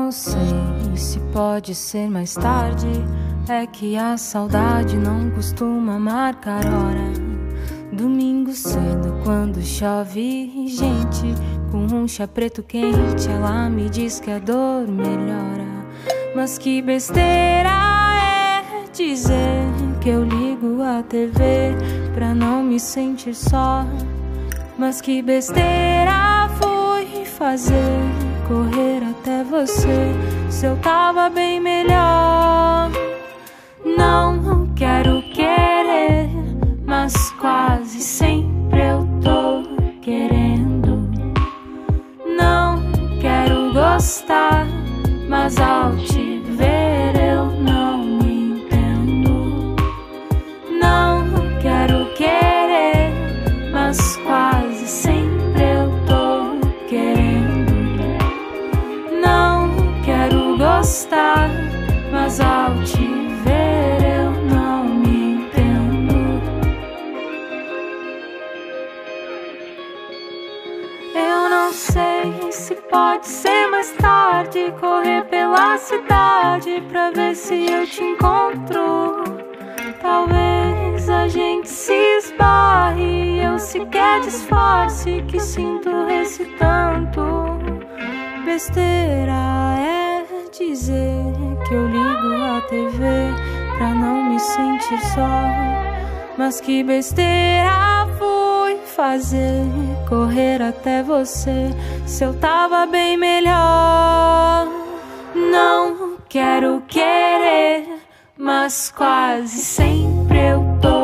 não sei se pode ser mais tarde. É que a saudade não costuma marcar hora. Domingo cedo, quando chove, gente, com um chá preto quente, ela me diz que a dor melhora. Mas que besteira é dizer que eu ligo a TV pra não me sentir só. Mas que besteira foi fazer correr até você, se eu tava bem melhor. Não quero querer, mas quase sempre eu tô querendo. Não quero gostar, mas ao te ver eu não me entendo. Não quero querer, mas quase sempre eu tô querendo. Não quero gostar, mas ao te ver eu não me entendo. Eu não sei se pode ser mais tarde, correr pela cidade pra ver se eu te encontro. Talvez a gente se esbarre e eu sequer disfarce que sinto esse tanto. Besteira é dizer que eu ligo a TV pra não me sentir só. Mas que besteira fui fazer correr até você, se eu tava bem melhor. Não quero querer, mas quase sempre eu tô